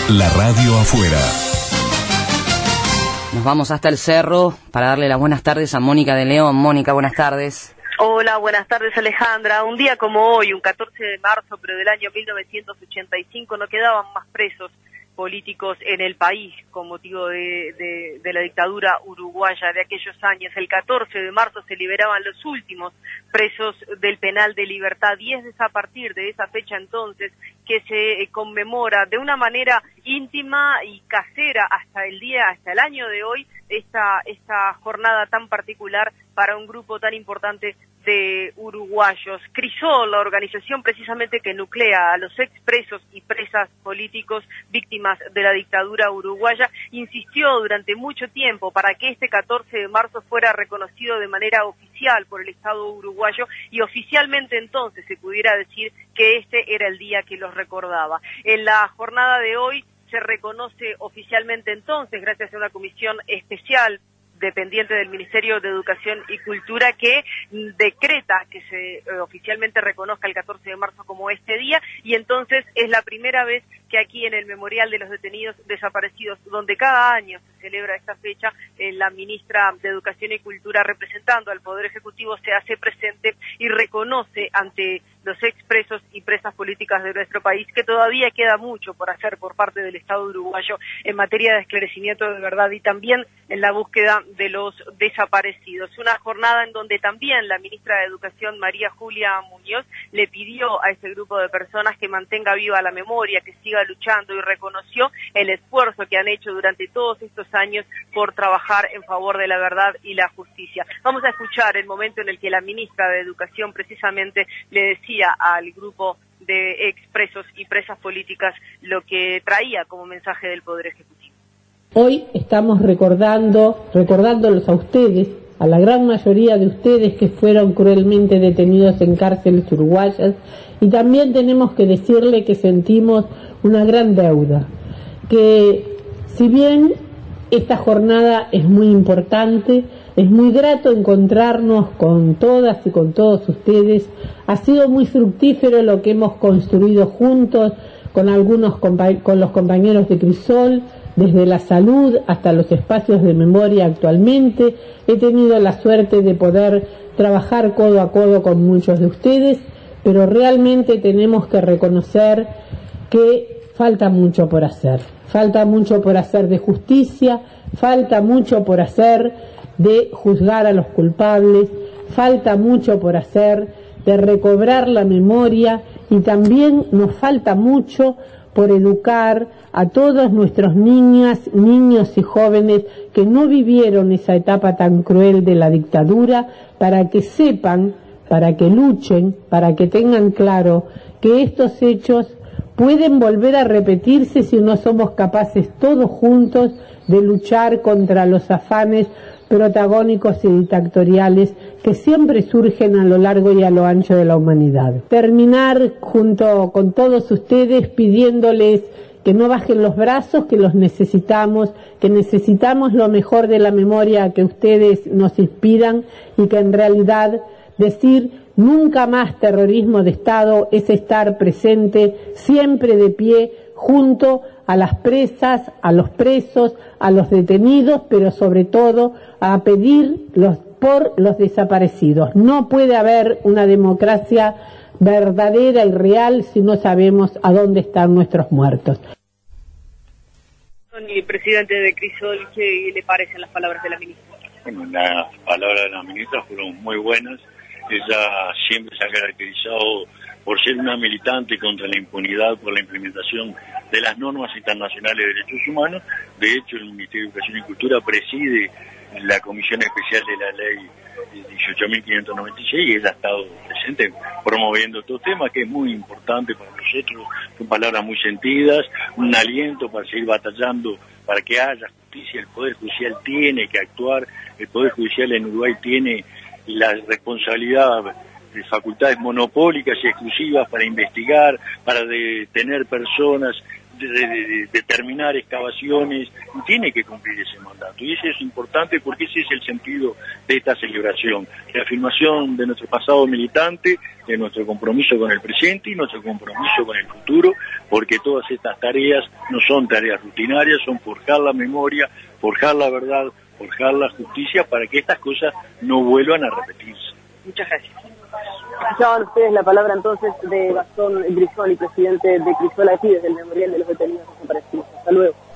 La radio afuera. Nos vamos hasta el cerro para darle las buenas tardes a Mónica de León. Mónica, buenas tardes. Hola, buenas tardes Alejandra. Un día como hoy, un 14 de marzo, pero del año 1985, no quedaban más presos políticos en el país con motivo de la dictadura uruguaya de aquellos años. El 14 de marzo se liberaban los últimos presos del penal de Libertad y es a partir de esa fecha entonces que se conmemora de una manera íntima y casera hasta el año de hoy esta jornada tan particular para un grupo tan importante de uruguayos. Crisol, la organización precisamente que nuclea a los expresos y presas políticos víctimas de la dictadura uruguaya, insistió durante mucho tiempo para que este 14 de marzo fuera reconocido de manera oficial por el Estado uruguayo y oficialmente entonces se pudiera decir que este era el día que los recordaba. En la jornada de hoy se reconoce oficialmente entonces, gracias a una comisión especial dependiente del Ministerio de Educación y Cultura que decreta que se oficialmente reconozca el 14 de marzo como este día, y entonces es la primera vez que aquí en el Memorial de los Detenidos Desaparecidos, donde cada año se celebra esta fecha, la ministra de Educación y Cultura representando al Poder Ejecutivo se hace presente y reconoce ante los expresos y presas políticas de nuestro país que todavía queda mucho por hacer por parte del Estado uruguayo en materia de esclarecimiento de verdad y también en la búsqueda de los desaparecidos. Una jornada en donde también la ministra de Educación, María Julia Muñoz, le pidió a este grupo de personas que mantenga viva la memoria, que siga luchando y reconoció el esfuerzo que han hecho durante todos estos años por trabajar en favor de la verdad y la justicia. Vamos a escuchar el momento en el que la ministra de Educación precisamente le decía al grupo de expresos y presas políticas lo que traía como mensaje del Poder Ejecutivo. Hoy estamos recordándolos a ustedes, a la gran mayoría de ustedes que fueron cruelmente detenidos en cárceles uruguayas, y también tenemos que decirle que sentimos una gran deuda, que si bien esta jornada es muy importante, es muy grato encontrarnos con todas y con todos ustedes, ha sido muy fructífero lo que hemos construido juntos con los compañeros de Crisol, desde la salud hasta los espacios de memoria actualmente. He tenido la suerte de poder trabajar codo a codo con muchos de ustedes, pero realmente tenemos que reconocer que falta mucho por hacer. Falta mucho por hacer de justicia, falta mucho por hacer de juzgar a los culpables, falta mucho por hacer de recobrar la memoria y también nos falta mucho por educar a todos nuestros niños y jóvenes que no vivieron esa etapa tan cruel de la dictadura, para que sepan, para que luchen, para que tengan claro que estos hechos pueden volver a repetirse si no somos capaces todos juntos de luchar contra los afanes protagónicos y dictatoriales que siempre surgen a lo largo y a lo ancho de la humanidad. Terminar junto con todos ustedes pidiéndoles que no bajen los brazos, que los necesitamos, que necesitamos lo mejor de la memoria que ustedes nos inspiran y que en realidad decir nunca más terrorismo de Estado es estar presente, siempre de pie, junto a las presas, a los presos, a los detenidos, pero sobre todo a pedir por los desaparecidos. No puede haber una democracia verdadera y real si no sabemos a dónde están nuestros muertos. El presidente de Crisol, ¿qué le parecen las palabras de la ministra? Bueno, las palabras de la ministra fueron muy buenas. Ella siempre se ha caracterizado por ser una militante contra la impunidad, por la implementación de las normas internacionales de derechos humanos. De hecho, el Ministerio de Educación y Cultura preside la Comisión Especial de la Ley 18.596 y ella ha estado presente promoviendo estos temas, que es muy importante para nosotros. Son palabras muy sentidas, un aliento para seguir batallando para que haya justicia. El Poder Judicial tiene que actuar, el Poder Judicial en Uruguay tiene la responsabilidad de facultades monopólicas y exclusivas para investigar, para detener personas, de determinar excavaciones, y tiene que cumplir ese mandato. Y eso es importante porque ese es el sentido de esta celebración, la afirmación de nuestro pasado militante, de nuestro compromiso con el presente y nuestro compromiso con el futuro, porque todas estas tareas no son tareas rutinarias, son forjar la memoria, forjar la verdad, forjar la justicia para que estas cosas no vuelvan a repetirse. Muchas gracias. Escuchaban ustedes la palabra entonces de Gastón Grisoli, presidente de Crisola aquí desde el Memorial de los Detenidos Desaparecidos. Hasta luego.